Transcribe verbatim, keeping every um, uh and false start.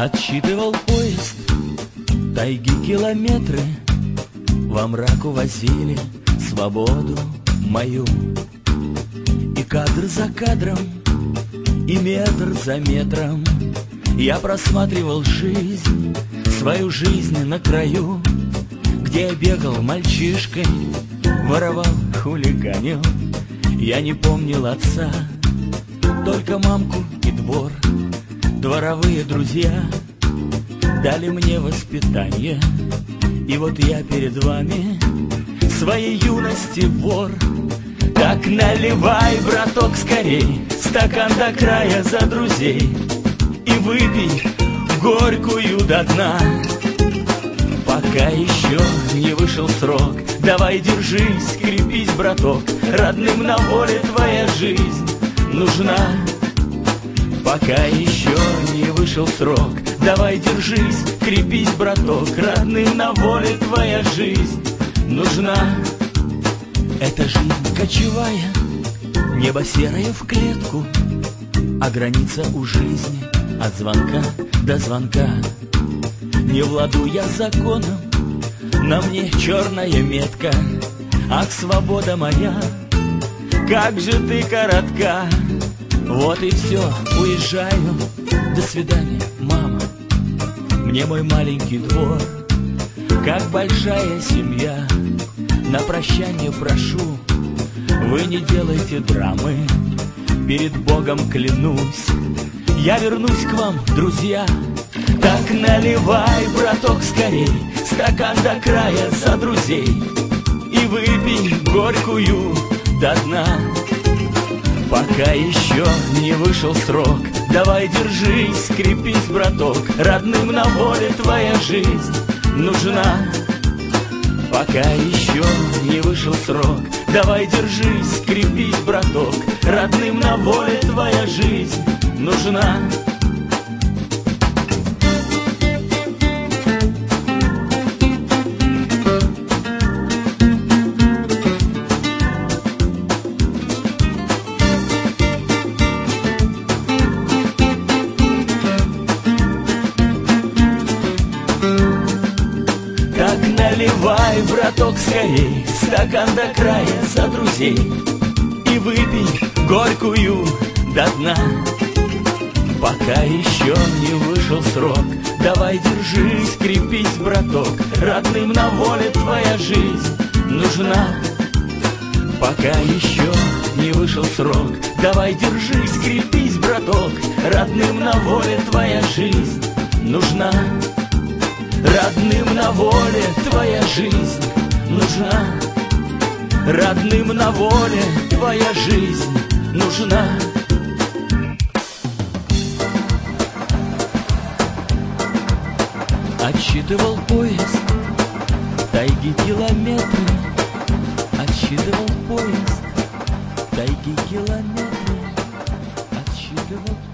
Отсчитывал поезд тайги километры, во мрак увозили свободу мою. И кадр за кадром, и метр за метром я просматривал жизнь, свою жизнь на краю, где я бегал мальчишкой, воровал, хулиганил. Я не помнил отца, только мамку и двор. Дворовые друзья дали мне воспитание, и вот я перед вами своей юности вор. Так наливай, браток, скорей стакан до края за друзей и выпей горькую до дна. Пока еще не вышел срок, давай держись, крепись, браток, родным на воле твоя жизнь нужна. Пока еще не вышел срок, давай держись, крепись, браток, родным на воле твоя жизнь нужна. Эта жизнь кочевая, небо серое в клетку, а граница у жизни от звонка до звонка. Не владу я законом, на мне черная метка. Ах, свобода моя, как же ты коротка. Вот и все, уезжаю, до свидания, мама. Мне мой маленький двор, как большая семья. На прощание прошу, вы не делайте драмы, перед Богом клянусь, я вернусь к вам, друзья. Так наливай, браток, скорей стакан до края за друзей и выпей горькую до дна. Пока еще не вышел срок, давай держись, крепись, браток, родным на воле твоя жизнь нужна. Пока еще не вышел срок, давай держись, крепись, браток, родным на воле твоя жизнь нужна. Наливай, браток, скорей стакан до края за друзей и выпей горькую до дна. Пока еще не вышел срок, давай держись, крепись, браток, родным на воле твоя жизнь нужна. Пока еще не вышел срок, давай держись, крепись, браток, родным на воле твоя жизнь нужна. Родным на воле твоя жизнь нужна. Родным на воле твоя жизнь нужна. Отсчитывал поезд тайги километры, отсчитывал поезд тайги километры, отсчитывал.